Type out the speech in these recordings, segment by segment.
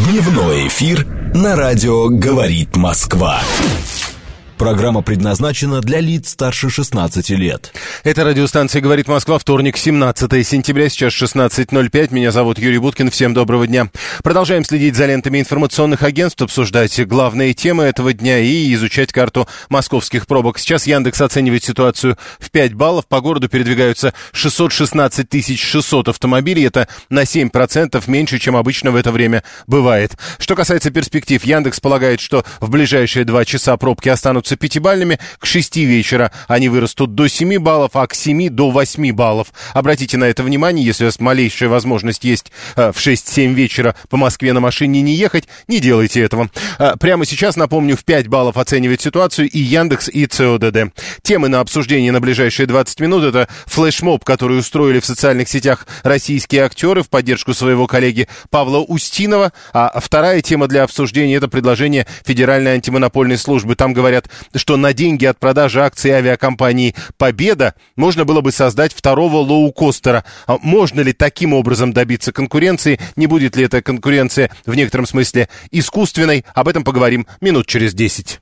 Дневной эфир на радио «Говорит Москва». Программа предназначена для лиц старше 16 лет. Это радиостанция «Говорит Москва», вторник, 17 сентября, сейчас 16:05. Меня зовут Юрий Буткин. Всем доброго дня. Продолжаем следить за лентами информационных агентств, обсуждать главные темы этого дня и изучать карту московских пробок. Сейчас Яндекс оценивает ситуацию в 5 баллов. По городу передвигаются 616 600 автомобилей. Это на 7% меньше, чем обычно в это время бывает. Что касается перспектив, Яндекс полагает, что в ближайшие 2 часа пробки останутся 5-бальными, к 6 вечера они вырастут до 7 баллов, а к 7 до 8 баллов. Обратите на это внимание, если у вас малейшая возможность есть в 6-7 вечера по Москве на машине не ехать, не делайте этого. Прямо сейчас, напомню, в 5 баллов оценивает ситуацию и Яндекс, и ЦОДД. Темы на обсуждение на ближайшие 20 минут — это флешмоб, который устроили в социальных сетях российские актеры в поддержку своего коллеги Павла Устинова. А вторая тема для обсуждения — это предложение Федеральной антимонопольной службы. Там говорят, что на деньги от продажи акций авиакомпании «Победа» можно было бы создать второго лоукостера. Можно ли таким образом добиться конкуренции? Не будет ли эта конкуренция в некотором смысле искусственной? Об этом поговорим минут через 10.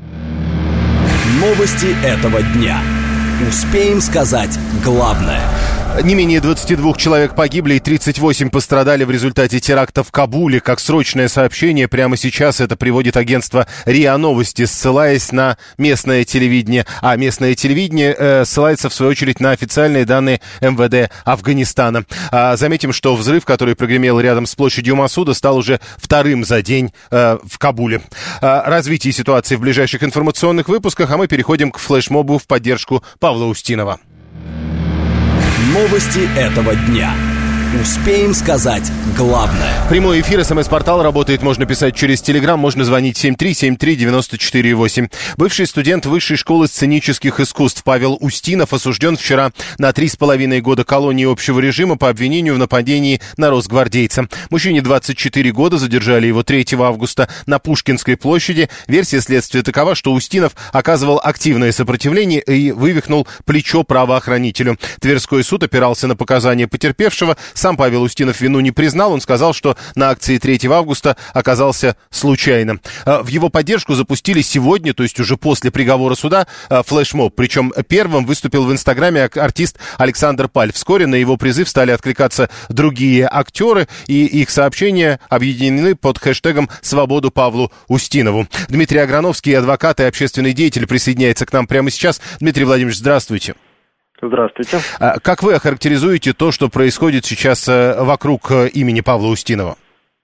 Новости этого дня. Успеем сказать главное. Не менее 22 человек погибли и 38 пострадали в результате теракта в Кабуле. Как срочное сообщение, прямо сейчас это приводит агентство РИА Новости, ссылаясь на местное телевидение. А местное телевидение ссылается, в свою очередь, на официальные данные МВД Афганистана. Заметим, что взрыв, который прогремел рядом с площадью Масуда, стал уже вторым за день в Кабуле. Развитие ситуации в ближайших информационных выпусках, а мы переходим к флешмобу в поддержку Павла Устинова. Новости этого дня. Успеем сказать главное. Прямой эфир, СМС-портал работает, можно писать через Телеграм, можно звонить 7373948. Бывший студент Высшей школы сценических искусств Павел Устинов осужден вчера на 3,5 года колонии общего режима по обвинению в нападении на росгвардейца. Мужчине 24 года, задержали его 3 августа на Пушкинской площади. Версия следствия такова, что Устинов оказывал активное сопротивление и вывихнул плечо правоохранителю. Тверской суд опирался на показания потерпевшего. Сам Павел Устинов вину не признал. Он сказал, что на акции 3 августа оказался случайно. В его поддержку запустили сегодня, то есть уже после приговора суда, флешмоб. Причем первым выступил в Инстаграме артист Александр Паль. Вскоре на его призыв стали откликаться другие актеры, и их сообщения объединены под хэштегом «Свободу Павлу Устинову». Дмитрий Аграновский, адвокат и общественный деятель, присоединяется к нам прямо сейчас. Дмитрий Владимирович, здравствуйте. Здравствуйте. Как вы охарактеризуете то, что происходит сейчас вокруг имени Павла Устинова?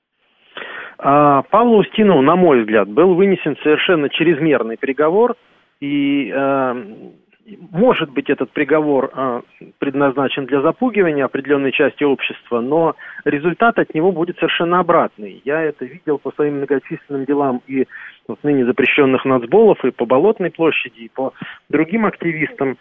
Павлу Устинову, на мой взгляд, был вынесен совершенно чрезмерный приговор, и, может быть, этот приговор предназначен для запугивания определенной части общества, но результат от него будет совершенно обратный. Я это видел по своим многочисленным делам и вот ныне запрещенных нацболов, и по Болотной площади, и по другим активистам.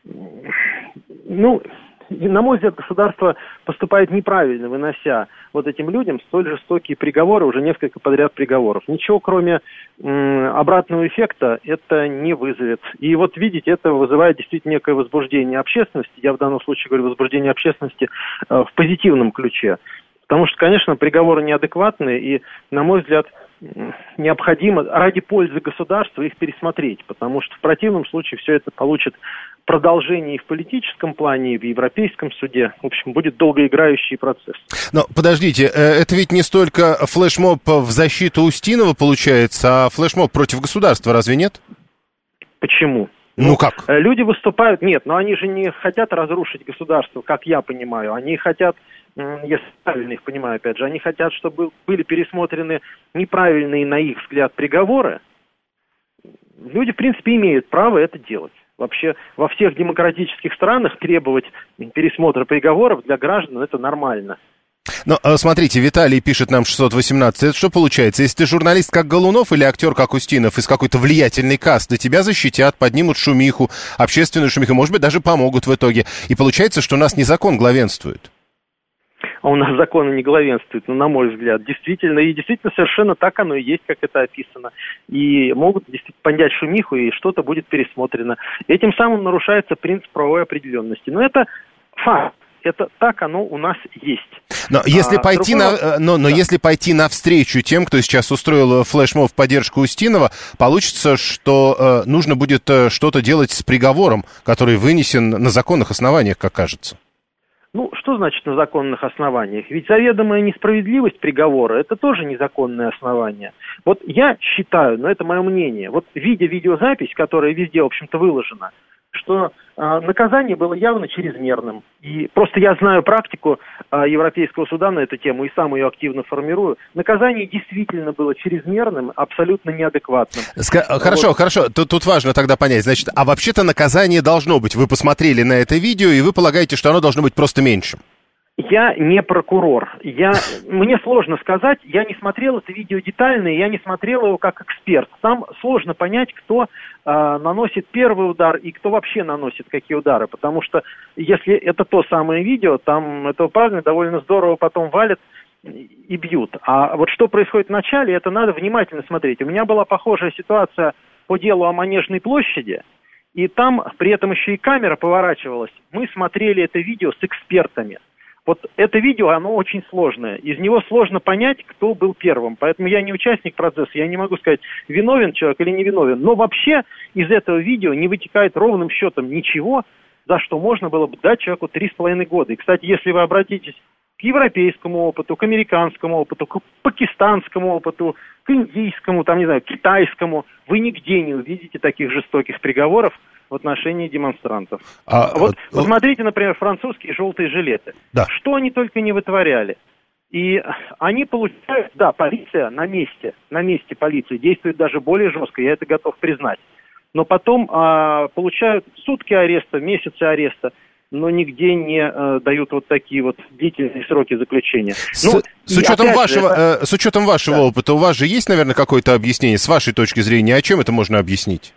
На мой взгляд, государство поступает неправильно, вынося вот этим людям столь жестокие приговоры, уже несколько подряд приговоров. Ничего, кроме обратного эффекта, это не вызовет. И вот видите, это вызывает действительно некое возбуждение общественности. Я в данном случае говорю возбуждение общественности в позитивном ключе. Потому что, конечно, приговоры неадекватные, и, на мой взгляд, необходимо ради пользы государства их пересмотреть, потому что в противном случае все это получит продолжение и в политическом плане, и в Европейском суде. В общем, будет долгоиграющий процесс. Но подождите, это ведь не столько флешмоб в защиту Устинова получается, а флешмоб против государства, разве нет? Почему? Ну как? Люди выступают... Нет, но они же не хотят разрушить государство, как я понимаю. Они хотят, если правильно их понимаю, опять же, они хотят, чтобы были пересмотрены неправильные, на их взгляд, приговоры. Люди, в принципе, имеют право это делать. Вообще, во всех демократических странах требовать пересмотра приговоров для граждан – это нормально. Но смотрите, Виталий пишет нам 618. Это что получается? Если ты журналист как Голунов или актер как Устинов из какой-то влиятельной касты, тебя защитят, поднимут шумиху, общественную шумиху, может быть, даже помогут в итоге. И получается, что у нас не закон главенствует. А у нас законы не главенствуют, на мой взгляд. Действительно, и действительно совершенно так оно и есть, как это описано. И могут действительно поднять шумиху, и что-то будет пересмотрено. Этим самым нарушается принцип правовой определенности. Но это факт. Это так оно у нас есть. Но если если пойти навстречу тем, кто сейчас устроил флешмоб в поддержку Устинова, получится, что нужно будет что-то делать с приговором, который вынесен на законных основаниях, как кажется. Ну, что значит на законных основаниях? Ведь заведомая несправедливость приговора – это тоже незаконное основание. Вот я считаю, но это мое мнение, вот видя видеозапись, которая везде, в общем-то, выложена, что наказание было явно чрезмерным. И просто я знаю практику Европейского суда на эту тему и сам ее активно формирую. Наказание действительно было чрезмерным, абсолютно неадекватным. Хорошо. Тут важно тогда понять. Значит, а вообще-то наказание должно быть. Вы посмотрели на это видео, и вы полагаете, что оно должно быть просто меньшим. Я не прокурор. Мне сложно сказать, я не смотрел это видео детально, я не смотрел его как эксперт. Там сложно понять, кто наносит первый удар и кто вообще наносит какие удары. Потому что если это то самое видео, там этого парня довольно здорово потом валят и бьют. А вот что происходит в начале, это надо внимательно смотреть. У меня была похожая ситуация по делу о Манежной площади, и там при этом еще и камера поворачивалась. Мы смотрели это видео с экспертами. Вот это видео, оно очень сложное. Из него сложно понять, кто был первым. Поэтому я не участник процесса, я не могу сказать, виновен человек или не виновен. Но вообще из этого видео не вытекает ровным счетом ничего, за что можно было бы дать человеку 3,5 года. И, кстати, если вы обратитесь к европейскому опыту, к американскому опыту, к пакистанскому опыту, к индийскому, китайскому, вы нигде не увидите таких жестоких приговоров в отношении демонстрантов. Посмотрите, например, французские желтые жилеты. Да. Что они только не вытворяли. И они получают, полиция на месте полиции действует даже более жестко, я это готов признать. Но потом получают сутки ареста, месяцы ареста, но нигде не дают вот такие вот длительные сроки заключения. С учетом вашего опыта, у вас же есть, наверное, какое-то объяснение, с вашей точки зрения, о чем это можно объяснить?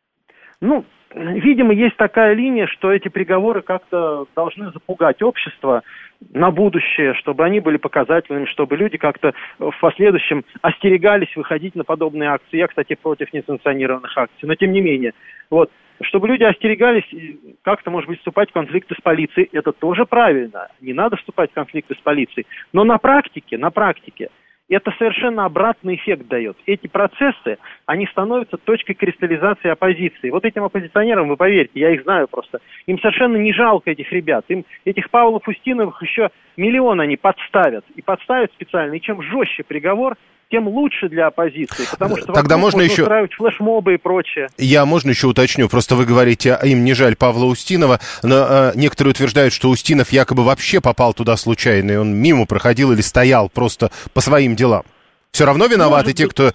Видимо, есть такая линия, что эти приговоры как-то должны запугать общество на будущее, чтобы они были показательными, чтобы люди как-то в последующем остерегались выходить на подобные акции. Я, кстати, против несанкционированных акций, но тем не менее. Чтобы люди остерегались как-то, может быть, вступать в конфликты с полицией, это тоже правильно. Не надо вступать в конфликты с полицией. Но на практике это совершенно обратный эффект дает. Эти процессы, они становятся точкой кристаллизации оппозиции. Вот этим оппозиционерам, вы поверьте, я их знаю просто, им совершенно не жалко этих ребят. Им этих Павлов Устиновых еще миллион они подставят. И подставят специально. И чем жестче приговор, тем лучше для оппозиции. Потому что тогда можно еще устраивать флешмобы и прочее. Можно еще уточню. Просто вы говорите, им не жаль Павла Устинова, но некоторые утверждают, что Устинов якобы вообще попал туда случайно, и он мимо проходил или стоял просто по своим делам. Все равно виноваты те, кто...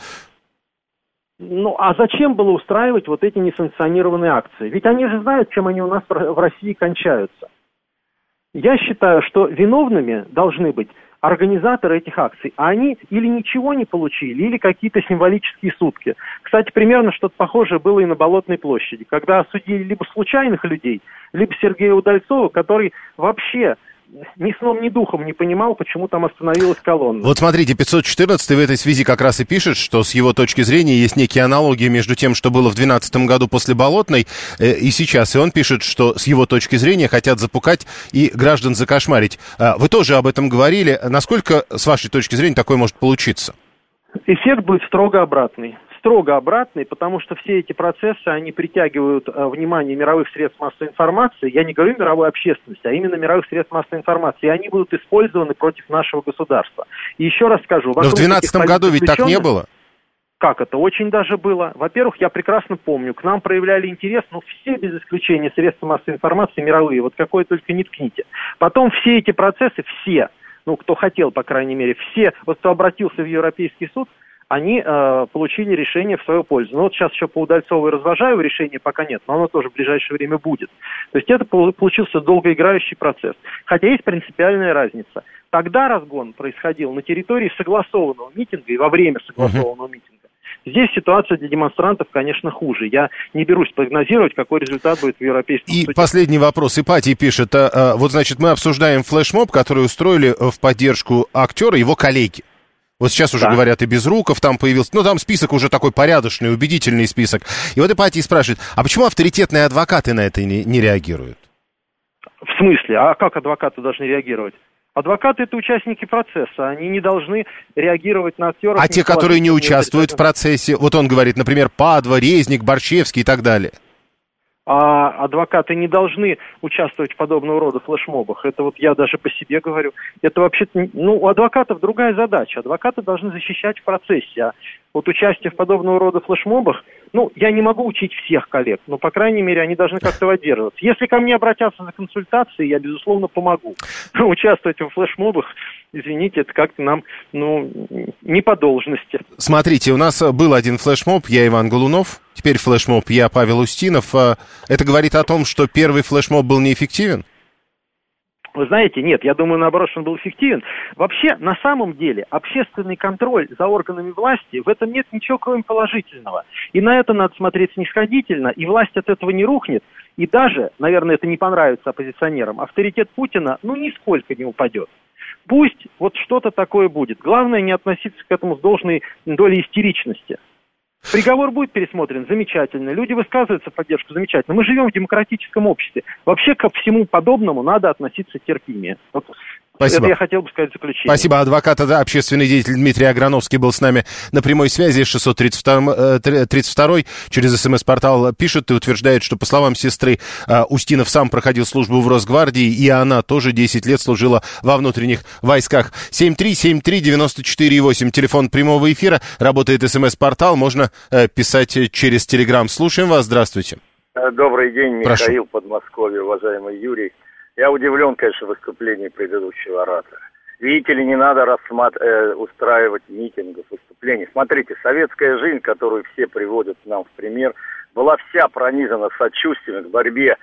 А зачем было устраивать вот эти несанкционированные акции? Ведь они же знают, чем они у нас в России кончаются. Я считаю, что виновными должны быть организаторы этих акций, а они или ничего не получили, или какие-то символические сутки. Кстати, примерно что-то похожее было и на Болотной площади, когда осудили либо случайных людей, либо Сергея Удальцова, который вообще ни сном, ни духом не понимал, почему там остановилась колонна. Вот смотрите, 514 в этой связи как раз и пишет, что с его точки зрения есть некие аналогии между тем, что было в 2012 году после Болотной и сейчас. И он пишет, что с его точки зрения хотят запугать и граждан закошмарить. Вы тоже об этом говорили. Насколько, с вашей точки зрения, такое может получиться? Эффект будет строго обратный. Потому что все эти процессы, они притягивают внимание мировых средств массовой информации. Я не говорю мировой общественности, а именно мировых средств массовой информации. И они будут использованы против нашего государства. И еще раз скажу... Но в 2012 году ведь так не было. Как это? Очень даже было. Во-первых, я прекрасно помню, к нам проявляли интерес, все без исключения средства массовой информации мировые, вот какое только не ткните. Потом все эти процессы, кто хотел, по крайней мере, кто обратился в Европейский суд, они получили решение в свою пользу. Вот сейчас еще по Удальцову и Развожаеву решения пока нет, но оно тоже в ближайшее время будет. То есть это получился долгоиграющий процесс. Хотя есть принципиальная разница. Тогда разгон происходил на территории согласованного митинга и во время согласованного митинга. Здесь ситуация для демонстрантов, конечно, хуже. Я не берусь прогнозировать, какой результат будет в Европейском суде. И последний вопрос. Ипатий пишет, мы обсуждаем флешмоб, который устроили в поддержку актера его коллеги. Вот сейчас уже говорят, и Безруков там появился. Там список уже такой порядочный, убедительный список. И вот Ипатий спрашивает, а почему авторитетные адвокаты на это не реагируют? В смысле? А как адвокаты должны реагировать? Адвокаты – это участники процесса, они не должны реагировать на актеров. А те, которые не участвуют в процессе, вот он говорит, например, Падва, Резник, Борщевский и так далее. А адвокаты не должны участвовать в подобного рода флешмобах. Это вот я даже по себе говорю. Это вообще-то, у адвокатов другая задача. Адвокаты должны защищать в процессе. А вот участие в подобного рода флешмобах, я не могу учить всех коллег, но, по крайней мере, они должны как-то воздерживаться. Если ко мне обратятся за консультацией, я, безусловно, помогу. Участвовать в флешмобах, извините, это как-то нам, не по должности. Смотрите, у нас был один флешмоб, я Иван Голунов, теперь флешмоб я Павел Устинов. Это говорит о том, что первый флешмоб был неэффективен? Вы знаете, нет, я думаю, наоборот, что он был эффективен. Вообще, на самом деле, общественный контроль за органами власти, в этом нет ничего, кроме положительного. И на это надо смотреть снисходительно, и власть от этого не рухнет. И даже, наверное, это не понравится оппозиционерам, авторитет Путина, нисколько не упадет. Пусть вот что-то такое будет. Главное, не относиться к этому с должной долей истеричности. Приговор будет пересмотрен, замечательно. Люди высказываются в поддержку, замечательно. Мы живем в демократическом обществе. Вообще ко всему подобному надо относиться терпимее. Вот. Спасибо. Это я хотел бы сказать в заключение. Спасибо. Адвокат, общественный деятель Дмитрий Аграновский был с нами на прямой связи. 632 через СМС-портал пишет и утверждает, что, по словам сестры, Устинов сам проходил службу в Росгвардии, и она тоже 10 лет служила во внутренних войсках. 7373948, телефон прямого эфира. Работает СМС-портал, можно писать через Телеграм. Слушаем вас. Здравствуйте. Добрый день, Прошу. Михаил, Подмосковье, уважаемый Юрий. Я удивлен, конечно, выступлением предыдущего оратора. Видите ли, не надо устраивать митингов, выступлений. Смотрите, советская жизнь, которую все приводят нам в пример, была вся пронизана сочувствием к борьбе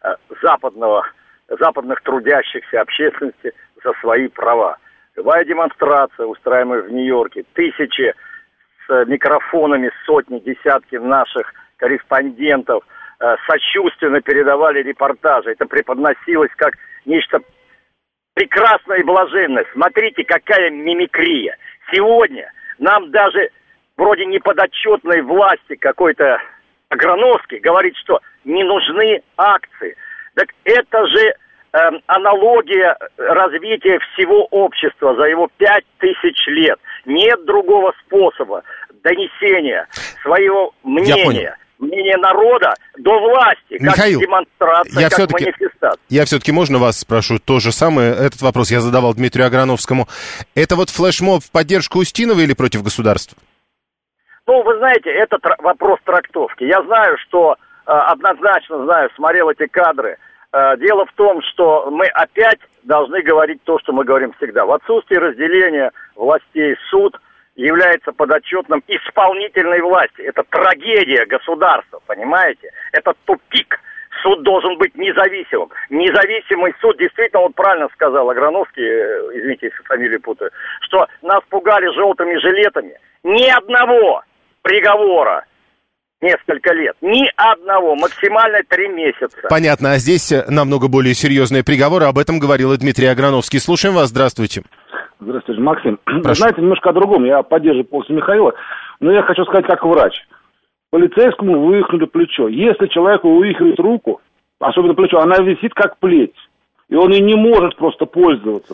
западных трудящихся общественности за свои права. Любая демонстрация, устраиваемая в Нью-Йорке, тысячи с микрофонами, сотни, десятки наших корреспондентов сочувственно передавали репортажи. Это преподносилось как нечто прекрасное и блаженное. Смотрите, какая мимикрия. Сегодня нам даже вроде неподотчетной власти какой-то Аграновский говорит, что не нужны акции. Так это же аналогия развития всего общества за его 5000 лет. Нет другого способа донесения своего мнения. Мнение народа до власти, Михаил, как демонстрация, как манифестация. Я все-таки, можно вас спрошу то же самое? Этот вопрос я задавал Дмитрию Аграновскому. Это вот флешмоб в поддержку Устинова или против государства? Вы знаете, это вопрос трактовки. Я знаю, что, однозначно знаю, смотрел эти кадры. Дело в том, что мы опять должны говорить то, что мы говорим всегда. В отсутствии разделения властей суд является подотчетным исполнительной власти. Это трагедия государства, понимаете? Это тупик. Суд должен быть независимым. Независимый суд, действительно, он правильно сказал, Аграновский, извините, если фамилию путаю, что нас пугали желтыми жилетами. Ни одного приговора несколько лет. Ни одного. Максимально 3 месяца. Понятно. А здесь намного более серьезные приговоры. Об этом говорил и Дмитрий Аграновский. Слушаем вас. Здравствуйте. Здравствуйте, Максим. Прошу. Вы знаете, немножко о другом. Я поддерживаю полностью Михаила, но я хочу сказать как врач. Полицейскому вывихнули плечо. Если человеку вывихивают руку, особенно плечо, она висит как плеть. И он и не может просто пользоваться.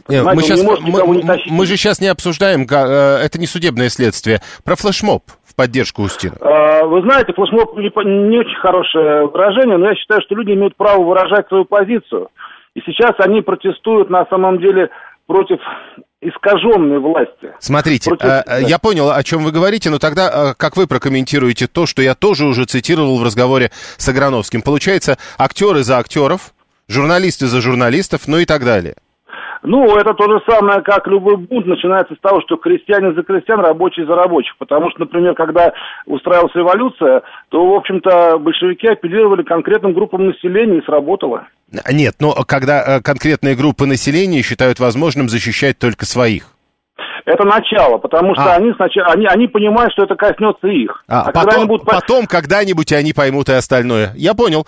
Мы же сейчас не обсуждаем, это не судебное следствие, про флешмоб в поддержку Устинова. Вы знаете, флешмоб не очень хорошее выражение, но я считаю, что люди имеют право выражать свою позицию. И сейчас они протестуют на самом деле против искаженной власти. Смотрите, я понял, о чем вы говорите, но тогда как вы прокомментируете то, что я тоже уже цитировал в разговоре с Аграновским? Получается, актеры за актеров, журналисты за журналистов, и так далее. Это то же самое, как любой бунт начинается с того, что крестьяне за крестьян, рабочие за рабочих. Потому что, например, когда устраивалась революция, то, в общем-то, большевики апеллировали конкретным группам населения, и сработало. Нет, но когда конкретные группы населения считают возможным защищать только своих. Это начало, потому что они понимают, что это коснется их. Потом когда-нибудь они поймут и остальное. Я понял.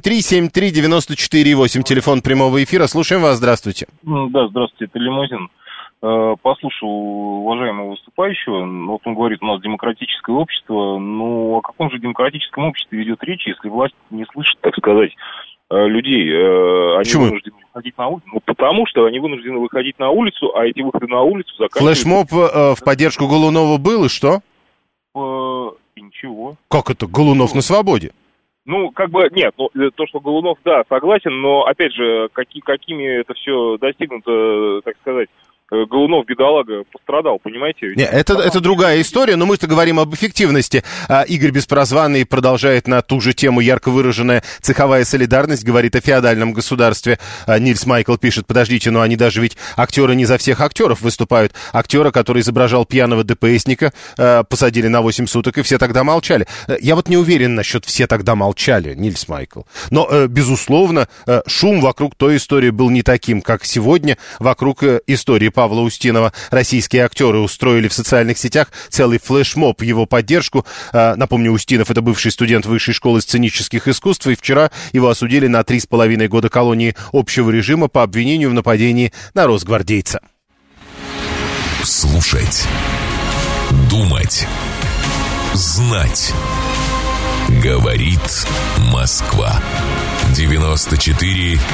7373948, телефон прямого эфира. Слушаем вас. Здравствуйте. Да, здравствуйте, это Лимузин. Послушал уважаемого выступающего. Вот он говорит, у нас демократическое общество. О каком же демократическом обществе ведет речь, если власть не слышит, так сказать, людей. Они Почему? вынуждены выходить на улицу. Ну, потому что они вынуждены выходить на улицу, а эти выходы на улицу заканчиваются... Флешмоб в поддержку Голунова был, и что? И ничего. Как это? Голунов на свободе? Ну, как бы, нет, ну, то, что Голунов, да, согласен, но, опять же, какими это все достигнуто, так сказать, Голунов, бедолага, пострадал, понимаете? Нет, это другая история, но мы-то говорим об эффективности. Игорь Беспрозванный продолжает на ту же тему ярко выраженная цеховая солидарность, говорит о феодальном государстве. Нильс Майкл пишет, подождите, но они даже ведь актеры не за всех актеров выступают. Актера, который изображал пьяного ДПСника, посадили на 8 суток, и все тогда молчали. Я вот не уверен насчет «все тогда молчали», Нильс Майкл. Но, безусловно, шум вокруг той истории был не таким, как сегодня вокруг истории Павла Устинова. Российские актеры устроили в социальных сетях целый флешмоб в его поддержку. Напомню, Устинов — это бывший студент Высшей школы сценических искусств, и вчера его осудили на 3,5 года колонии общего режима по обвинению в нападении на росгвардейца. Слушать, думать, знать. Говорит Москва. 94,8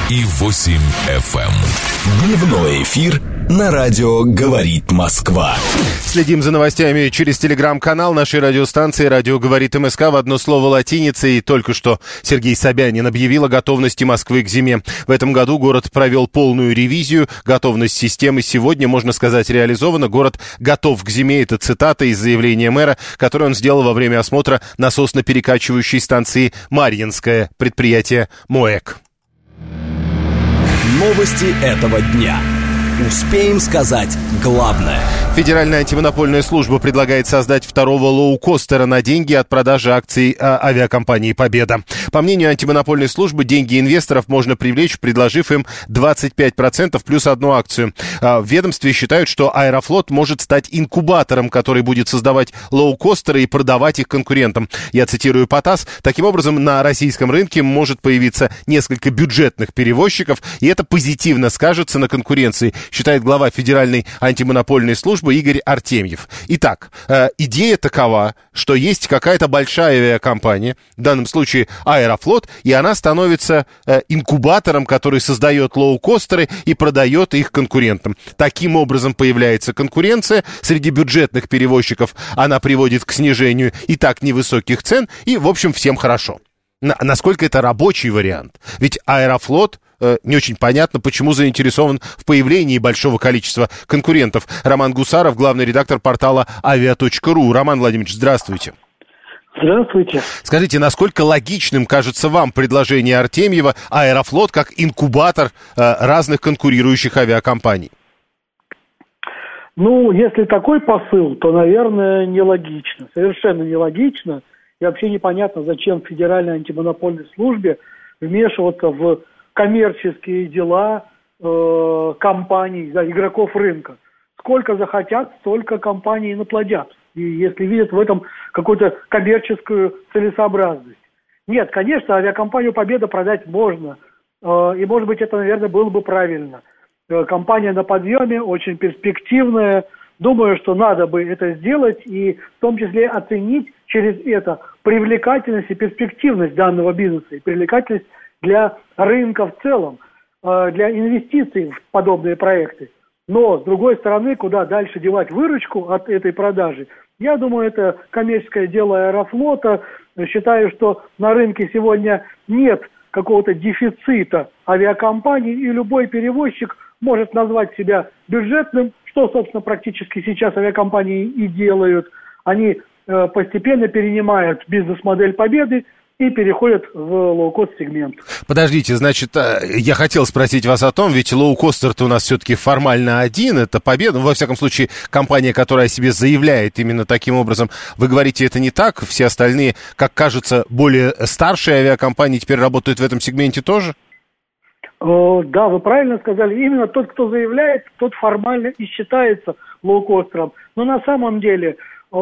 FM. Дневной эфир на радио «Говорит Москва». Следим за новостями через телеграм-канал нашей радиостанции «Радио говорит МСК» в одно слово латиницей. И только что Сергей Собянин объявил о готовности Москвы к зиме. В этом году город провел полную ревизию. Готовность системы сегодня, можно сказать, реализована. Город готов к зиме. Это цитата из заявления мэра, которое он сделал во время осмотра насосно-перекачивающей станции «Марьинское», предприятие МОЭК. Новости этого дня. Успеем сказать главное. Федеральная антимонопольная служба предлагает создать второго лоукостера на деньги от продажи акций авиакомпании «Победа». По мнению антимонопольной службы, деньги инвесторов можно привлечь, предложив им 25% плюс одну акцию. В ведомстве считают, что Аэрофлот может стать инкубатором, который будет создавать лоукостеры и продавать их конкурентам. Я цитирую ПОТАСС. Таким образом, на российском рынке может появиться несколько бюджетных перевозчиков, и это позитивно скажется на конкуренции, считает глава Федеральной антимонопольной службы Игорь Артемьев. Итак, идея такова, что есть какая-то большая авиакомпания, в данном случае Аэрофлот, и она становится инкубатором, который создает лоукостеры и продает их конкурентам. Таким образом появляется конкуренция среди бюджетных перевозчиков. Она приводит к снижению и так невысоких цен, и, в общем, всем хорошо. Насколько это рабочий вариант? Ведь Аэрофлот не очень понятно, почему заинтересован в появлении большого количества конкурентов. Роман Гусаров, главный редактор портала avia.ru. Роман Владимирович, здравствуйте. Здравствуйте. Скажите, насколько логичным кажется вам предложение Артемьева Аэрофлот как инкубатор разных конкурирующих авиакомпаний? Ну, если такой посыл, то, наверное, нелогично. Совершенно нелогично. И вообще непонятно, зачем Федеральной антимонопольной службе вмешиваться в коммерческие дела компаний, игроков рынка. Сколько захотят, столько компаний наплодят. И если видят в этом какую-то коммерческую целесообразность. Нет, конечно, авиакомпанию «Победа» продать можно. И, может быть, это, наверное, было бы правильно. Компания на подъеме, очень перспективная. Думаю, что надо бы это сделать и в том числе оценить через это привлекательность и перспективность данного бизнеса, и привлекательность для рынка в целом, для инвестиций в подобные проекты. Но, с другой стороны, куда дальше девать выручку от этой продажи? Я думаю, это коммерческое дело Аэрофлота. Считаю, что на рынке сегодня нет какого-то дефицита авиакомпаний, и любой перевозчик может назвать себя бюджетным, что, собственно, практически сейчас авиакомпании и делают. Они постепенно перенимают бизнес-модель «Победы» и переходят в лоукост-сегмент. Подождите, значит, я хотел спросить вас о том, ведь лоукостер-то у нас все-таки формально один, это «Победа», ну, во всяком случае, компания, которая о себе заявляет именно таким образом. Вы говорите, это не так? Все остальные, как кажется, более старшие авиакомпании теперь работают в этом сегменте тоже? Да, вы правильно сказали. Именно тот, кто заявляет, тот формально и считается лоукостером. Но на самом деле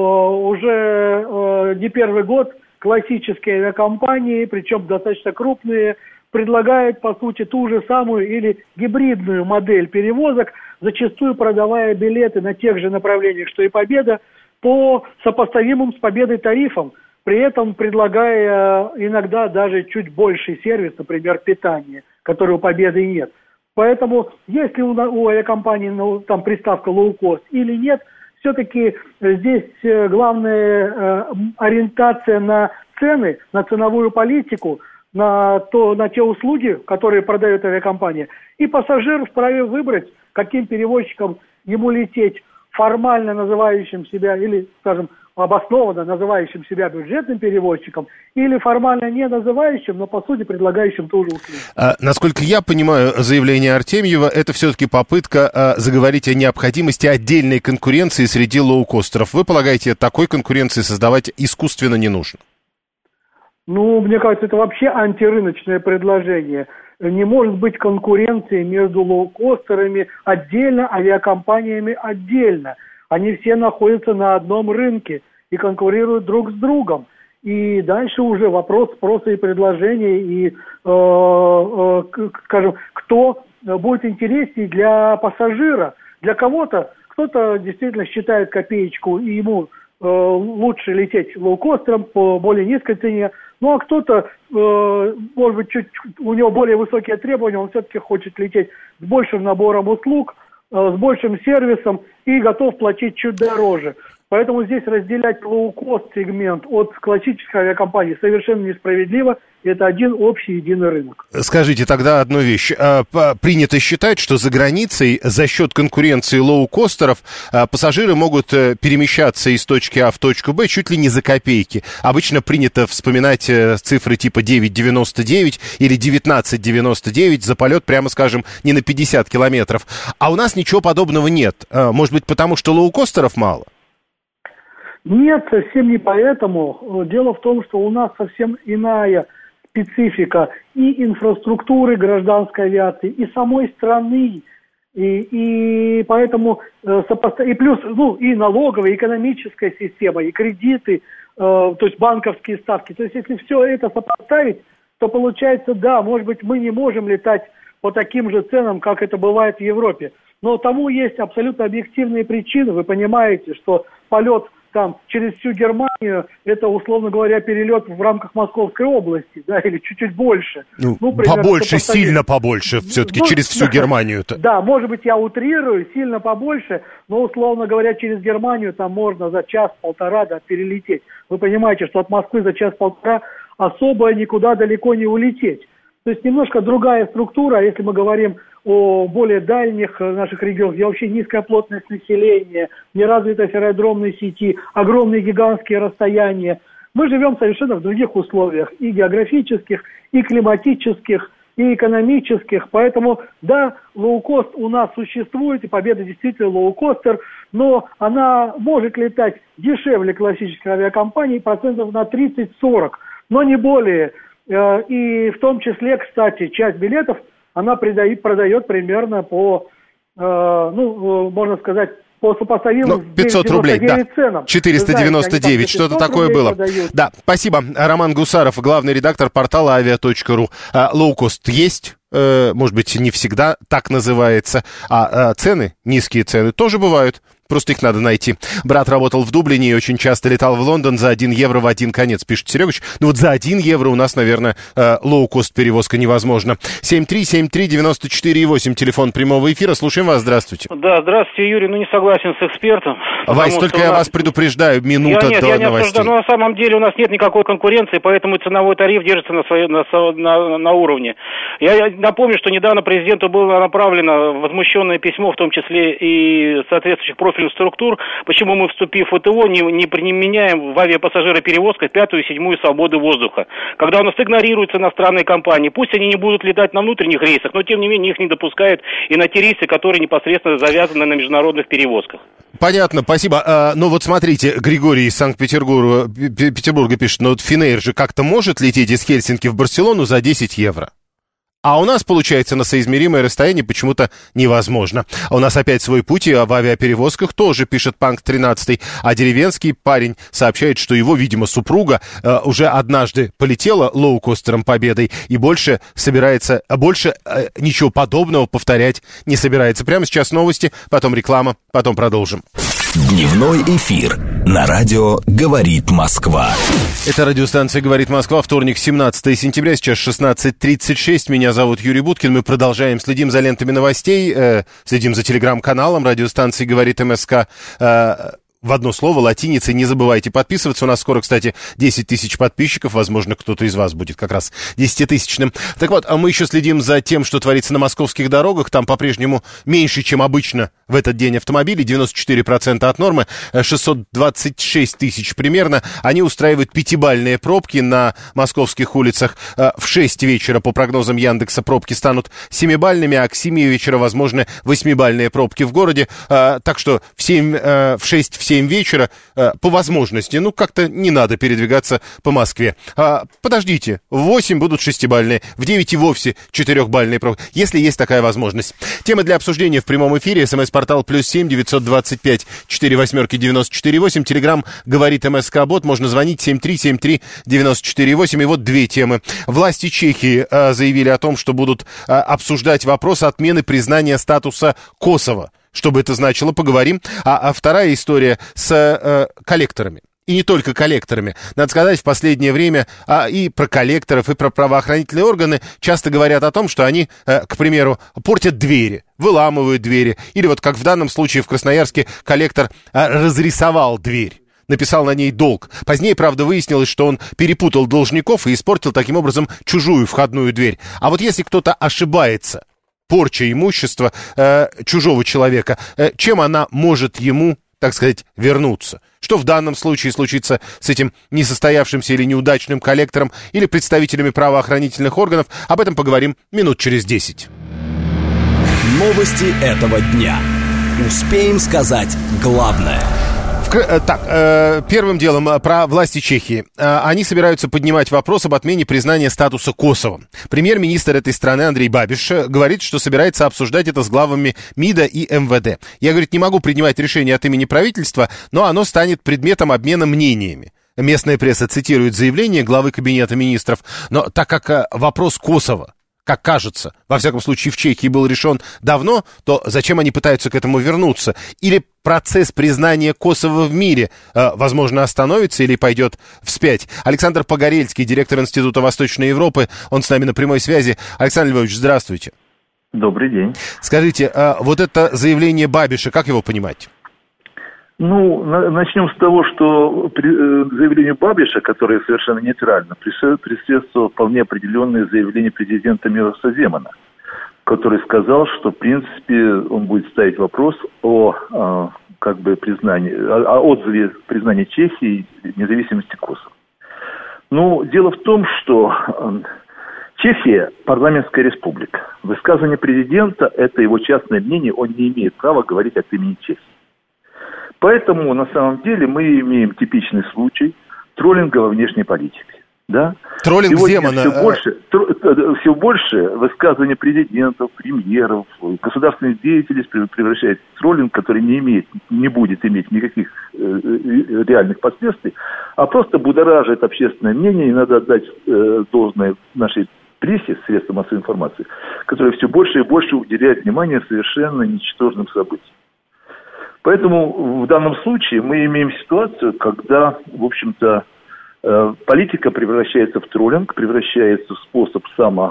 уже не первый год классические авиакомпании, причем достаточно крупные, предлагают, по сути, ту же самую или гибридную модель перевозок, зачастую продавая билеты на тех же направлениях, что и «Победа», по сопоставимым с «Победой» тарифам. при этом предлагая иногда даже чуть больший сервис, например, питание, которого у Победы нет. Поэтому, если у авиакомпании там приставка low cost или нет, все-таки здесь главная ориентация на цены, на ценовую политику, на те услуги, которые продает авиакомпания. И пассажир вправе выбрать, каким перевозчиком ему лететь, формально называющим себя или, скажем, обоснованно называющим себя бюджетным перевозчиком, или формально не называющим, но по сути предлагающим ту же услугу. Насколько я понимаю, заявление Артемьева — это все-таки попытка заговорить о необходимости отдельной конкуренции среди лоукостеров. Вы полагаете, такой конкуренции создавать искусственно не нужно? Мне кажется, это вообще антирыночное предложение. Не может быть конкуренции между лоукостерами отдельно, авиакомпаниями отдельно. Они все находятся на одном рынке и конкурируют друг с другом. И дальше уже вопрос спроса и предложения, и, скажем, кто будет интереснее для пассажира. Для кого-то, кто-то действительно считает копеечку, и ему лучше лететь лоукостером по более низкой цене. Ну, а кто-то, может быть, чуть у него более высокие требования, он все-таки хочет лететь с большим набором услуг, с большим сервисом и готов платить чуть дороже. Поэтому здесь разделять лоукост-сегмент от классической авиакомпании совершенно несправедливо. Это один общий единый рынок. Скажите тогда одну вещь. Принято считать, что за границей за счет конкуренции лоукостеров пассажиры могут перемещаться из точки А в точку Б чуть ли не за копейки. Обычно принято вспоминать цифры типа 9,99 или 19,99 за полет, прямо скажем, не на 50 километров. А у нас ничего подобного нет. Может быть, потому что лоукостеров мало? Нет, совсем не поэтому. Дело в том, что у нас совсем иная специфика и инфраструктуры гражданской авиации, и самой страны. И поэтому и плюс, и налоговая, и экономическая система, и кредиты, то есть банковские ставки. То есть если все это сопоставить, то получается, да, может быть, мы не можем летать по таким же ценам, как это бывает в Европе. Но тому есть абсолютно объективные причины. Вы понимаете, что полет там через всю Германию, это, условно говоря, перелет в рамках Московской области, да, или чуть-чуть больше. Примерно, побольше, сильно побольше, все-таки через всю Германию-то. Да, может быть, я утрирую, сильно побольше, но, условно говоря, через Германию там можно за час-полтора, да, перелететь. Вы понимаете, что от Москвы за час-полтора особо никуда далеко не улететь. То есть немножко другая структура, если мы говорим о более дальних наших регионах, где вообще низкая плотность населения, неразвитая аэродромной сети, огромные гигантские расстояния. Мы живем совершенно в других условиях, и географических, и климатических, и экономических. Поэтому, да, лоукост у нас существует, и Победа действительно лоукостер, но она может летать дешевле классической авиакомпании процентов на 30-40, но не более. И в том числе, кстати, часть билетов она продает примерно по, можно сказать, по сопоставимым 500 рублей, да. ценам. 499, что-то такое было. Продают. Да, спасибо. Роман Гусаров, главный редактор портала avia.ru. Лоукост есть, может быть, не всегда так называется, а цены, низкие цены тоже бывают. Просто их надо найти. Брат работал в Дублине и очень часто летал в Лондон за 1 евро в один конец, пишет Серегович. Ну вот за 1 евро у нас, наверное, лоукост перевозка невозможна. 7373948, телефон прямого эфира. Слушаем вас, здравствуйте. Да, здравствуйте, Юрий. Не согласен с экспертом. Вась, только я вас предупреждаю, минута до новостей. Но на самом деле у нас нет никакой конкуренции, поэтому ценовой тариф держится на уровне. Я напомню, что недавно президенту было направлено возмущенное письмо, в том числе и соответствующих профильных структур, почему мы, вступив в ВТО, не применяем в авиапассажироперевозках 5-ю и 7-ю свободы воздуха. Когда у нас игнорируются иностранные компании, пусть они не будут летать на внутренних рейсах, но тем не менее их не допускают и на те рейсы, которые непосредственно завязаны на международных перевозках. Понятно, спасибо. Ну вот смотрите, Григорий из Санкт-Петербурга пишет, вот Finnair же как-то может лететь из Хельсинки в Барселону за 10 евро. А у нас, получается, на соизмеримое расстояние почему-то невозможно. А у нас опять свой путь, и в авиаперевозках тоже, пишет Панк 13. А деревенский парень сообщает, что его, видимо, супруга уже однажды полетела лоукостером Победой и больше ничего подобного повторять не собирается. Прямо сейчас новости, потом реклама, потом продолжим. Дневной эфир на радио «Говорит Москва». Это радиостанция «Говорит Москва», вторник, 17 сентября, сейчас 16:36. Меня зовут Юрий Буткин. Мы продолжаем, следим за лентами новостей, следим за телеграм-каналом радиостанции «Говорит МСК». В одно слово, латиницей. Не забывайте подписываться. У нас скоро, кстати, 10 тысяч подписчиков. Возможно, кто-то из вас будет как раз 10-тысячным. Так вот, а мы еще следим за тем, что творится на московских дорогах. Там по-прежнему меньше, чем обычно в этот день автомобилей. 94% от нормы. 626 тысяч примерно. Они устраивают 5-бальные пробки на московских улицах. В 6 вечера, по прогнозам Яндекса, пробки станут 7-бальными, а к 7 вечера, возможно, 8-бальные пробки в городе. Так что в 6, в 7 вечера, по возможности, как-то не надо передвигаться по Москве. Подождите, в 8 будут 6-бальные, в 9 и вовсе 4-бальные пробки, если есть такая возможность. Темы для обсуждения в прямом эфире. СМС-портал +7 925 48 94 8. Телеграм «Говорит МСК-бот». Можно звонить 7373 94 8. И вот две темы. Власти Чехии заявили о том, что будут обсуждать вопрос отмены признания статуса Косово. Что бы это значило, поговорим. А вторая история с коллекторами. И не только коллекторами. Надо сказать, в последнее время и про коллекторов, и про правоохранительные органы часто говорят о том, что они, к примеру, портят двери, выламывают двери. Или вот как в данном случае в Красноярске коллектор разрисовал дверь, написал на ней долг. Позднее, правда, выяснилось, что он перепутал должников и испортил таким образом чужую входную дверь. А вот если кто-то ошибается, порча имущества чужого человека, чем она может ему, так сказать, вернуться? Что в данном случае случится с этим несостоявшимся или неудачным коллектором или представителями правоохранительных органов? Об этом поговорим минут через 10. Новости этого дня. Успеем сказать главное. Так, первым делом про власти Чехии. Они собираются поднимать вопрос об отмене признания статуса Косово. Премьер-министр этой страны Андрей Бабиш говорит, что собирается обсуждать это с главами МИДа и МВД. Я, говорит, не могу принимать решение от имени правительства, но оно станет предметом обмена мнениями. Местная пресса цитирует заявление главы Кабинета министров, но так как вопрос Косово, как кажется, во всяком случае в Чехии был решен давно, то зачем они пытаются к этому вернуться? Или процесс признания Косово в мире, возможно, остановится или пойдет вспять? Александр Погорельский, директор Института Восточной Европы, он с нами на прямой связи. Александр Львович, здравствуйте. Добрый день. Скажите, вот это заявление Бабиша, как его понимать? Начнем с того, что заявление Бабиша, которое совершенно нейтрально, предшествовало вполне определенное заявление президента Милоша Земана, который сказал, что, в принципе, он будет ставить вопрос о отзыве признания Чехии независимости Косово. Дело в том, что Чехия – парламентская республика. Высказывание президента – это его частное мнение, он не имеет права говорить от имени Чехии. Поэтому, на самом деле, мы имеем типичный случай троллинга во внешней политике. Да? Троллинг Земана. Все больше высказывания президентов, премьеров, государственных деятелей превращается в троллинг, который не будет иметь никаких реальных последствий, а просто будоражит общественное мнение, и надо отдать должное нашей прессе, средствам массовой информации, которые все больше и больше уделяют внимание совершенно ничтожным событиям. Поэтому в данном случае мы имеем ситуацию, когда, в общем-то, политика превращается в троллинг, превращается в способ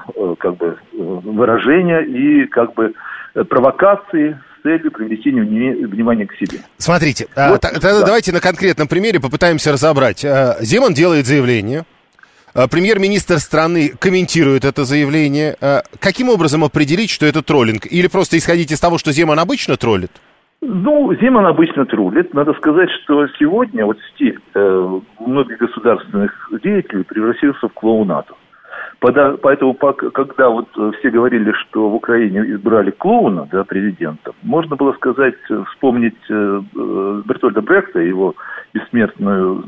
выражения и провокации с целью привлечения внимания к себе. Смотрите, тогда давайте на конкретном примере попытаемся разобрать. Земан делает заявление, премьер-министр страны комментирует это заявление. Каким образом определить, что это троллинг? Или просто исходить из того, что Земан обычно троллит? Земан обычно троллит. Надо сказать, что сегодня стиль многих государственных деятелей превратился в клоунаду. Поэтому, когда все говорили, что в Украине избрали клоуна, президентом, можно было вспомнить Бертольда Брехта, его бессмертную,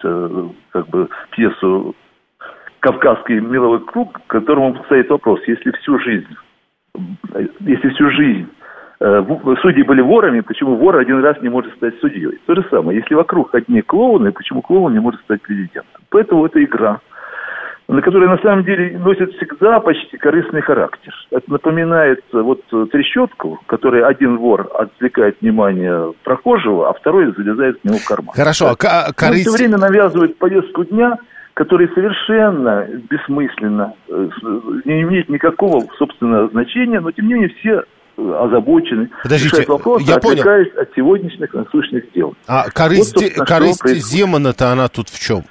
пьесу «Кавказский меловой круг», в котором стоит вопрос: если всю жизнь судьи были ворами, почему вор один раз не может стать судьей? То же самое, если вокруг одни клоуны, почему клоун не может стать президентом? Поэтому это игра. которые на самом деле носят всегда почти корыстный характер. Это напоминает вот трещотку, которой один вор отвлекает внимание прохожего, а второй залезает к нему в карман. Хорошо, корысть... все время навязывают повестку дня, которая совершенно бессмысленно, не имеет никакого, собственно, значения, но тем не менее все озабочены, решают вопросы, отвлекаясь от сегодняшних насущных дел. А корысть Земана-то она тут в чем?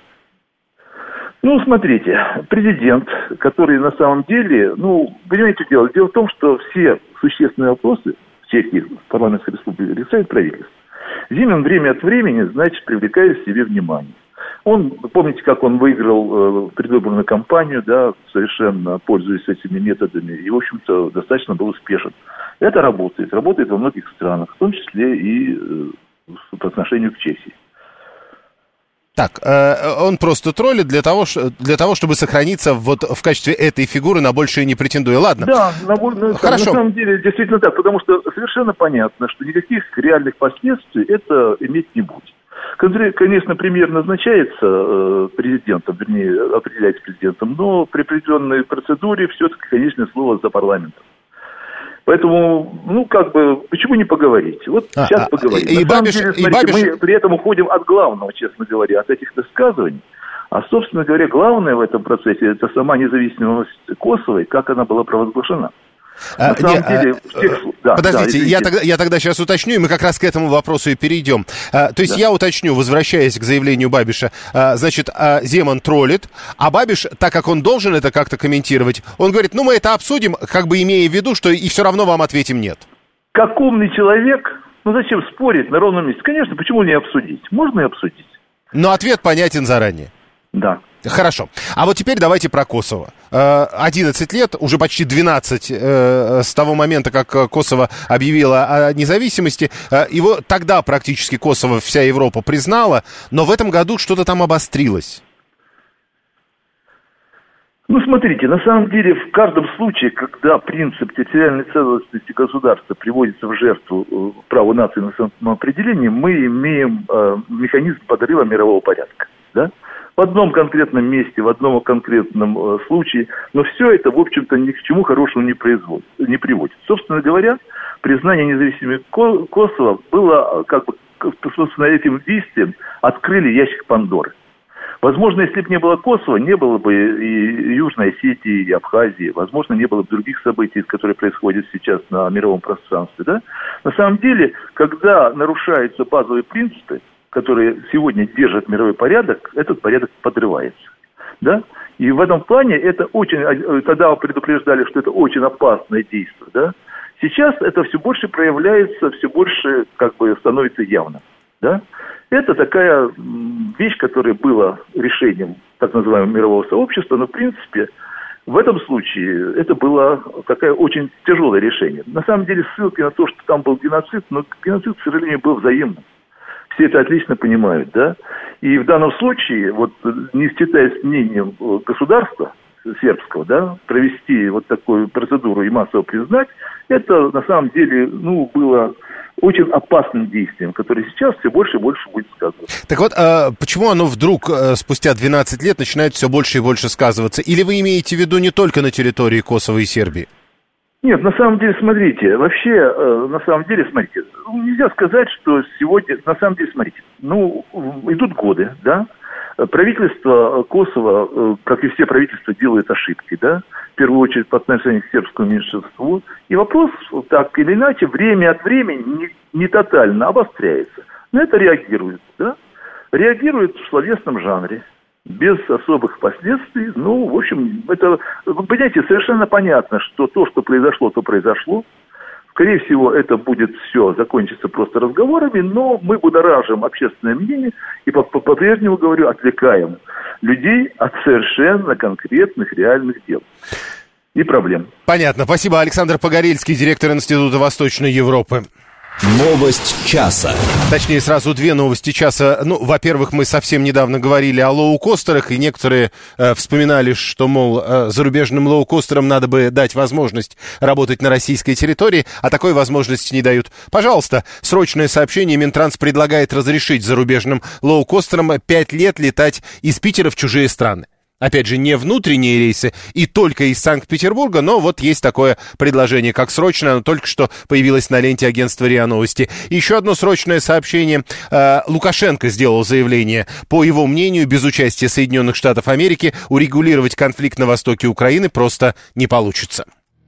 Ну, смотрите, президент, который на самом деле, понимаете, дело в том, что все существенные вопросы в Чехии, в парламентской республике, решает правительство. Зимин время от времени, значит, привлекает к себе внимание. Он, помните, как он выиграл предвыборную кампанию, да, совершенно пользуясь этими методами, и, в общем-то, достаточно был успешен. Это работает во многих странах, в том числе и по отношению к Чехии. Так, он просто троллит для того, чтобы сохраниться вот в качестве этой фигуры, на большее не претендуя. Ладно. Да, хорошо. На самом деле действительно так, потому что совершенно понятно, что никаких реальных последствий это иметь не будет. Конечно, премьер назначается президентом, вернее, определяется президентом, но при определенной процедуре все-таки конечное слово за парламентом. Поэтому, почему не поговорить? Вот сейчас поговорим. Мы при этом уходим от главного, честно говоря, от этих высказываний. А, собственно говоря, главное в этом процессе – это сама независимость Косово и как она была провозглашена. На самом деле, подождите, я тогда сейчас уточню, и мы как раз к этому вопросу и перейдем. То есть я уточню, возвращаясь к заявлению Бабиша, значит, Земан троллит, а Бабиш, так как он должен это как-то комментировать, он говорит, мы это обсудим, как бы имея в виду, что и все равно вам ответим нет. Как умный человек, зачем спорить на ровном месте? Конечно, почему не обсудить? Можно и обсудить. Но ответ понятен заранее. Да. Хорошо. А вот теперь давайте про Косово. 11 лет, уже почти 12 с того момента, как Косово объявило о независимости. Его тогда практически Косово вся Европа признала, но в этом году что-то там обострилось. Смотрите, на самом деле в каждом случае, когда принцип территориальной целостности государства приводится в жертву праву нации на самоопределение, мы имеем механизм подрыва мирового порядка. Да? В одном конкретном месте, в одном конкретном случае, но все это, в общем-то, ни к чему хорошему не приводит. Собственно говоря, признание независимости Косово было, собственно, этим действием открыли ящик Пандоры. Возможно, если бы не было Косово, не было бы и Южной Осетии, и Абхазии, возможно, не было бы других событий, которые происходят сейчас на мировом пространстве. Да? На самом деле, когда нарушаются базовые принципы, которые сегодня держат мировой порядок, этот порядок подрывается. Да? И в этом плане это очень... Тогда предупреждали, что это очень опасное действие. Да? Сейчас это все больше проявляется, все больше становится явным. Да? Это такая вещь, которая была решением так называемого мирового сообщества, но в принципе в этом случае это было такое очень тяжелое решение. На самом деле ссылки на то, что там был геноцид, но геноцид, к сожалению, был взаимным. Все это отлично понимают, да? И в данном случае, не считаясь мнением государства сербского, да, провести такую процедуру и массово признать, это на самом деле, было очень опасным действием, которое сейчас все больше и больше будет сказываться. Так вот, почему оно вдруг спустя 12 лет начинает все больше и больше сказываться? Или вы имеете в виду не только на территории Косово и Сербии? Нет, на самом деле, смотрите, нельзя сказать, что сегодня, на самом деле, смотрите, идут годы, да, правительство Косово, как и все правительства, делает ошибки, да, в первую очередь по отношению к сербскому меньшинству, и вопрос, так или иначе, время от времени не тотально обостряется, на это реагирует, да, реагирует в словесном жанре. Без особых последствий, в общем, это, вы понимаете, совершенно понятно, что то, что произошло, то произошло. Скорее всего, это будет все закончиться просто разговорами, но мы будоражим общественное мнение и по-прежнему, говорю, отвлекаем людей от совершенно конкретных реальных дел и проблем. Понятно. Спасибо. Александр Погорельский, директор Института Восточной Европы. Новость часа. Точнее, сразу две новости часа. Во-первых, мы совсем недавно говорили о лоукостерах, и некоторые вспоминали, что, зарубежным лоукостерам надо бы дать возможность работать на российской территории, а такой возможности не дают. Пожалуйста, срочное сообщение. Минтранс предлагает разрешить зарубежным лоукостерам 5 лет летать из Питера в чужие страны. Опять же, не внутренние рейсы и только из Санкт-Петербурга, но вот есть такое предложение, как срочное, оно только что появилось на ленте агентства РИА Новости. Еще одно срочное сообщение. Лукашенко сделал заявление. По его мнению, без участия Соединенных Штатов Америки урегулировать конфликт на востоке Украины просто не получится.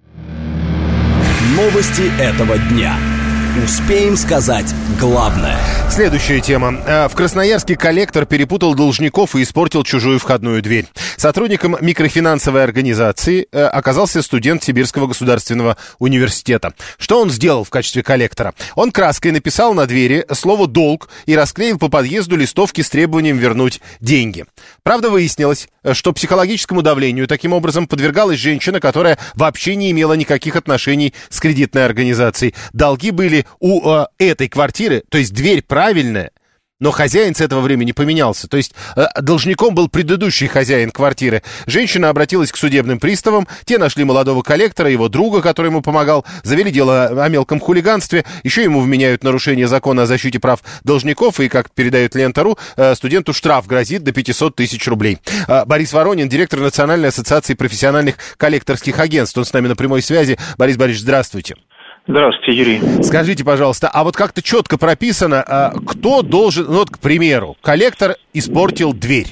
Новости этого дня. Успеем сказать главное. Следующая тема. В Красноярске коллектор перепутал должников и испортил чужую входную дверь. Сотрудником микрофинансовой организации оказался студент Сибирского государственного университета. Что он сделал в качестве коллектора? Он краской написал на двери слово «долг» и расклеил по подъезду листовки с требованием вернуть деньги. Правда, выяснилось, что психологическому давлению таким образом подвергалась женщина, которая вообще не имела никаких отношений с кредитной организацией. Долги были у этой квартиры, то есть дверь правильная, но хозяин с этого времени поменялся. То есть должником был предыдущий хозяин квартиры. Женщина обратилась к судебным приставам, те нашли молодого коллектора, его друга, который ему помогал, завели дело о мелком хулиганстве, еще ему вменяют нарушение закона о защите прав должников, и, как передает Лента.ру, студенту штраф грозит до 500 тысяч рублей. Борис Воронин, директор Национальной ассоциации профессиональных коллекторских агентств, он с нами на прямой связи. Борис Борисович, здравствуйте. Здравствуйте, Юрий. Скажите, пожалуйста, а вот как-то четко прописано, кто должен, ну вот, к примеру, коллектор испортил дверь.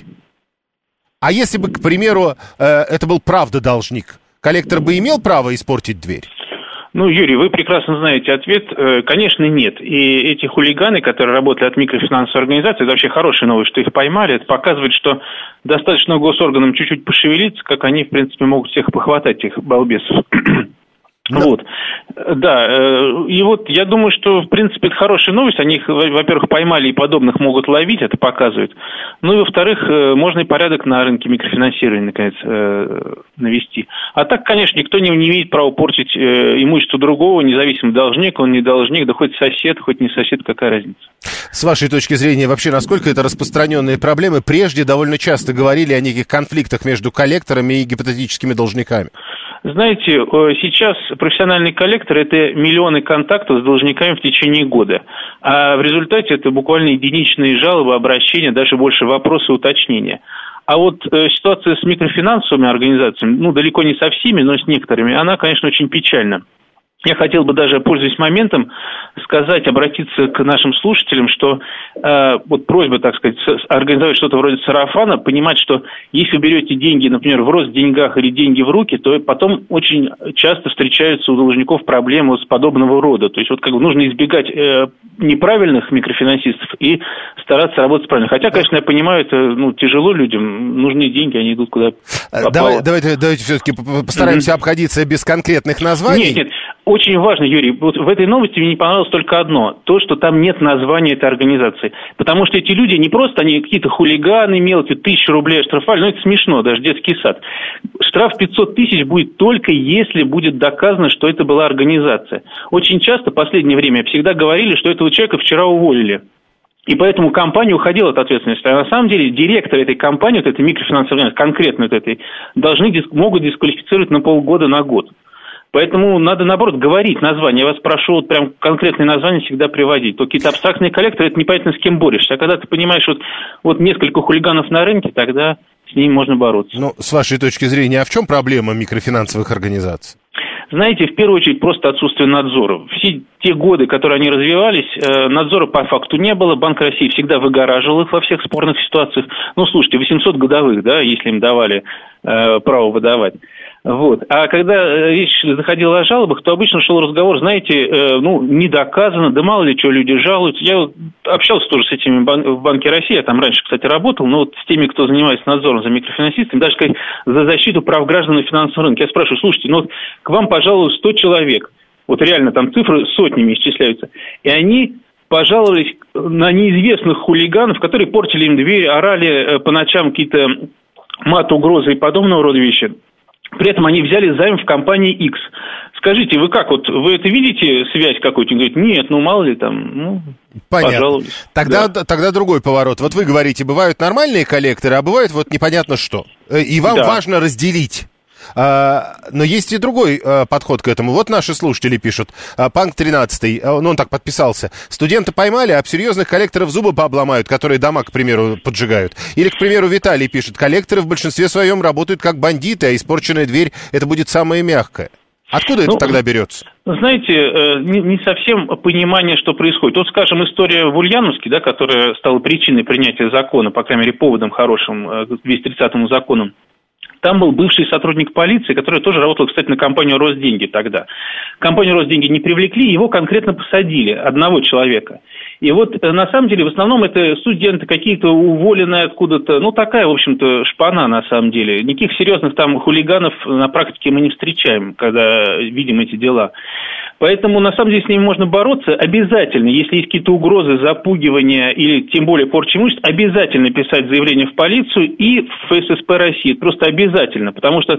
А если бы, к примеру, это был правда должник, коллектор бы имел право испортить дверь? Ну, Юрий, вы прекрасно знаете ответ. Конечно, нет. И эти хулиганы, которые работали от микрофинансовой организации, это вообще хорошая новость, что их поймали. Это показывает, что достаточно госорганам чуть-чуть пошевелиться, как они, в принципе, могут всех похватать, этих балбесов. Вот, да, и вот я думаю, что, в принципе, это хорошая новость, они их, во-первых, поймали и подобных могут ловить, это показывает, ну и, во-вторых, можно и порядок на рынке микрофинансирования, наконец, навести. А так, конечно, никто не имеет права портить имущество другого, независимо, должник, он не должник, да хоть сосед, хоть не сосед, какая разница. С вашей точки зрения, вообще, насколько это распространенные проблемы? Прежде довольно часто говорили о неких конфликтах между коллекторами и гипотетическими должниками. Знаете, сейчас профессиональный коллектор – это миллионы контактов с должниками в течение года. А в результате это буквально единичные жалобы, обращения, даже больше вопросы, уточнения. А вот ситуация с микрофинансовыми организациями, ну, далеко не со всеми, но с некоторыми, она, конечно, очень печальна. Я хотел бы даже, пользуясь моментом, сказать, обратиться к нашим слушателям, что вот просьба, так сказать, организовать что-то вроде сарафана, понимать, что если вы берете деньги, например, в Росденьгах или деньги в руки, то потом очень часто встречаются у должников проблемы с подобного рода. То есть вот как бы нужно избегать неправильных микрофинансистов и стараться работать правильно. Хотя, конечно, я понимаю, это тяжело людям, нужны деньги, они идут куда попало. Давайте все-таки постараемся обходиться без конкретных названий. Нет. Очень важно, Юрий, вот в этой новости мне не понравилось только одно, то, что там нет названия этой организации. Потому что эти люди не просто, они какие-то хулиганы мелкие, 1000 рублей оштрафовали, но это смешно, даже детский сад. Штраф 500 тысяч будет только если будет доказано, что это была организация. Очень часто в последнее время всегда говорили, что этого человека вчера уволили. И поэтому компания уходила от ответственности. А на самом деле директор этой компании, вот этой микрофинансовой организации, конкретно вот этой, могут дисквалифицировать на полгода, на год. Поэтому надо, наоборот, говорить название. Я вас прошу вот прям конкретные названия всегда приводить. То какие-то абстрактные коллекторы, это непонятно с кем борешься. А когда ты понимаешь, вот несколько хулиганов на рынке, тогда с ними можно бороться. Ну, с вашей точки зрения, а в чем проблема микрофинансовых организаций? Знаете, в первую очередь просто отсутствие надзора. Все те годы, которые они развивались, надзора по факту не было. Банк России всегда выгораживал их во всех спорных ситуациях. Ну, слушайте, 800 годовых, да, если им давали право выдавать. Вот. А когда речь заходила о жалобах, то обычно шел разговор, знаете, не доказано, да мало ли что люди жалуются. Я общался тоже с этими в Банке России, я там раньше, кстати, работал, но вот с теми, кто занимается надзором за микрофинансистами, даже сказать, за защиту прав граждан на финансовом рынке. Я спрашиваю, слушайте, к вам, пожалуй, 100 человек, вот реально там цифры сотнями исчисляются, и они пожаловались на неизвестных хулиганов, которые портили им дверь, орали по ночам какие-то мат, угрозы и подобного рода вещи. При этом они взяли займ в компании X. Скажите, вы как, вот вы это видите, связь какую-то? Говорит, нет, мало ли там, понятно. Пожалуйста. Тогда другой поворот. Вот вы говорите, бывают нормальные коллекторы, а бывает вот непонятно что. И вам важно разделить. Но есть и другой подход к этому. Вот наши слушатели пишут. Панк 13, ну он так подписался. Студенты поймали, а серьезных коллекторов зубы пообломают, которые дома, к примеру, поджигают. Или, к примеру, Виталий пишет. Коллекторы в большинстве своем работают как бандиты, а испорченная дверь — это будет самое мягкое. Откуда это тогда берется? Знаете, не совсем понимание, что происходит. Вот, скажем, история в Ульяновске, да, которая стала причиной принятия закона, по крайней мере, поводом хорошим к 230-му закону. Там был бывший сотрудник полиции, который тоже работал, кстати, на компанию «Росденьги» тогда. Компанию «Росденьги» не привлекли, его конкретно посадили, одного человека. И вот, на самом деле, в основном это студенты какие-то уволенные откуда-то. Ну, такая, в общем-то, шпана, на самом деле. Никаких серьезных там хулиганов на практике мы не встречаем, когда видим эти дела. Поэтому, на самом деле, с ними можно бороться обязательно. Если есть какие-то угрозы, запугивания или, тем более, порча имущества, обязательно писать заявление в полицию и в ФССП России. Это просто обязательно, потому что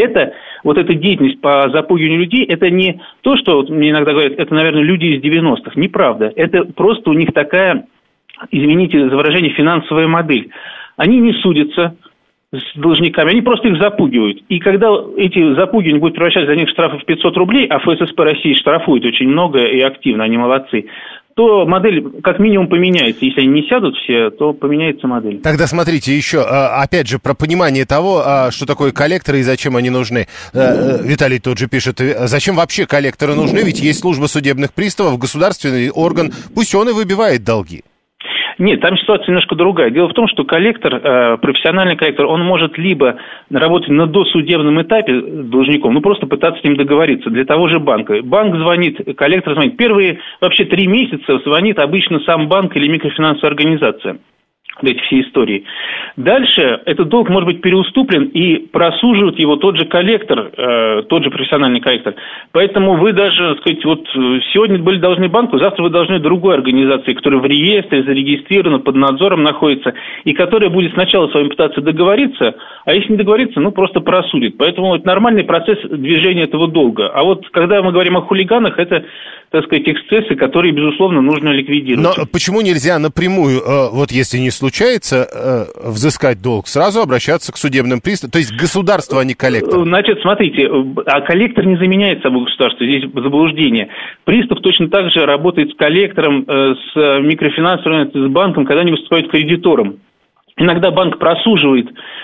вот эта деятельность по запугиванию людей, это не то, что вот мне иногда говорят, это, наверное, люди из 90-х. Неправда. Это просто у них такая, извините за выражение, финансовая модель. Они не судятся с должниками, они просто их запугивают. И когда эти запугивания будут превращаться за них штрафы в 500 рублей, а ФССП России штрафует очень много и активно, они молодцы, то модель как минимум поменяется. Если они не сядут все, то поменяется модель. Тогда смотрите еще, опять же, про понимание того, что такое коллекторы и зачем они нужны. Виталий тот же пишет, зачем вообще коллекторы нужны, ведь есть служба судебных приставов, государственный орган, пусть он и выбивает долги. Нет, там ситуация немножко другая. Дело в том, что коллектор, профессиональный коллектор, он может либо работать на досудебном этапе с должником, просто пытаться с ним договориться. Для того же банка. Банк звонит, коллектор звонит. Первые вообще 3 месяца звонит обычно сам банк или микрофинансовая организация. Эти все истории. Дальше этот долг может быть переуступлен и просуживает его тот же коллектор, тот же профессиональный коллектор. Поэтому вы даже, сказать, вот сегодня были должны банку, завтра вы должны другой организации, которая в реестре зарегистрирована, под надзором находится, и которая будет сначала с вами пытаться договориться, а если не договориться, просто просудит. Поэтому это нормальный процесс движения этого долга. А вот когда мы говорим о хулиганах, это, так сказать, эксцессы, которые, безусловно, нужно ликвидировать. Но почему нельзя напрямую, вот если не случается взыскать долг, сразу обращаться к судебным приставам, то есть государство, а не коллектор? Значит, смотрите, а коллектор не заменяет собой государство, здесь заблуждение. Пристав точно так же работает с коллектором, с микрофинансовым, с банком, когда они выступают кредитором. Иногда банк просуживает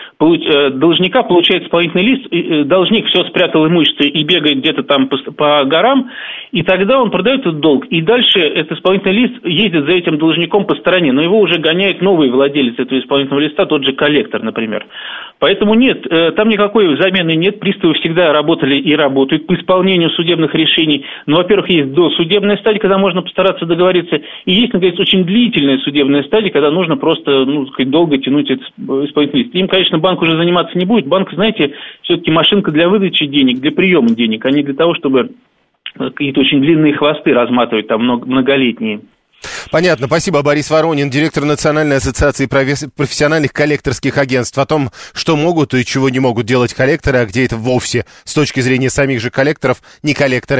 должника, получает исполнительный лист, должник все спрятал имущество и бегает где-то там по горам, и тогда он продает этот долг, и дальше этот исполнительный лист ездит за этим должником по стороне, но его уже гоняет новый владелец этого исполнительного листа, тот же коллектор, например. Поэтому нет, там никакой замены нет, приставы всегда работали и работают по исполнению судебных решений. Но, во-первых, есть досудебная стадия, когда можно постараться договориться, и есть, наконец, очень длительная судебная стадия, когда нужно просто, долго тянуть этот исполнительный лист. Им, конечно, банк уже заниматься не будет. Банк, знаете, все-таки машинка для выдачи денег, для приема денег, а не для того, чтобы какие-то очень длинные хвосты разматывать, там многолетние. Понятно. Спасибо. Борис Воронин, директор Национальной ассоциации профессиональных коллекторских агентств. О том, что могут и чего не могут делать коллекторы, а где это вовсе, с точки зрения самих же коллекторов, не коллекторы.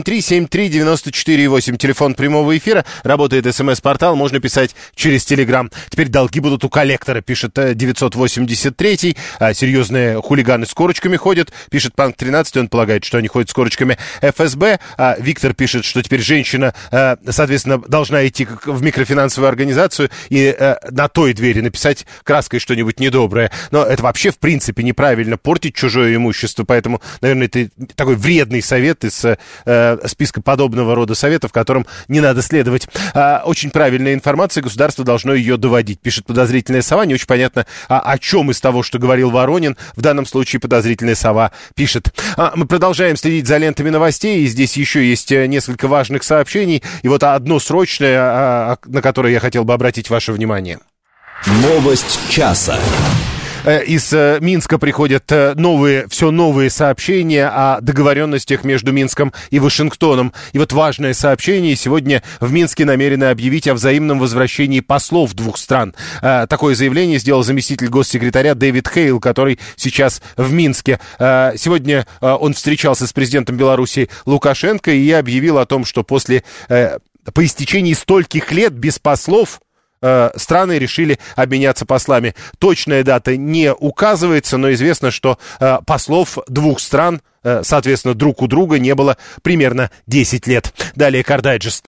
7373948, телефон прямого эфира. Работает СМС-портал, можно писать через Телеграм. Теперь долги будут у коллектора, пишет 983-й. Серьезные хулиганы с корочками ходят, пишет Панк 13, он полагает, что они ходят с корочками. ФСБ. Виктор пишет, что теперь женщина, соответственно, должна идти в микрофинансовую организацию и на той двери написать краской что-нибудь недоброе. Но это вообще, в принципе, неправильно, портить чужое имущество. Поэтому, наверное, это такой вредный совет из списка подобного рода советов, которым не надо следовать. Очень правильная информация, государство должно ее доводить. Пишет подозрительная сова. Не очень понятно, о чем из того, что говорил Воронин. В данном случае подозрительная сова пишет. Мы продолжаем следить за лентами новостей. И здесь еще есть несколько важных сообщений. И вот одно срочное, на которое я хотел бы обратить ваше внимание. Новость часа. Из Минска приходят все новые сообщения о договоренностях между Минском и Вашингтоном. И вот важное сообщение. Сегодня в Минске намерены объявить о взаимном возвращении послов двух стран. Такое заявление сделал заместитель госсекретаря Дэвид Хейл, который сейчас в Минске. Сегодня он встречался с президентом Беларуси Лукашенко и объявил о том, что по истечении стольких лет без послов страны решили обменяться послами. Точная дата не указывается, но известно, что послов двух стран, соответственно, друг у друга не было примерно 10 лет. Далее Кар Дайджест.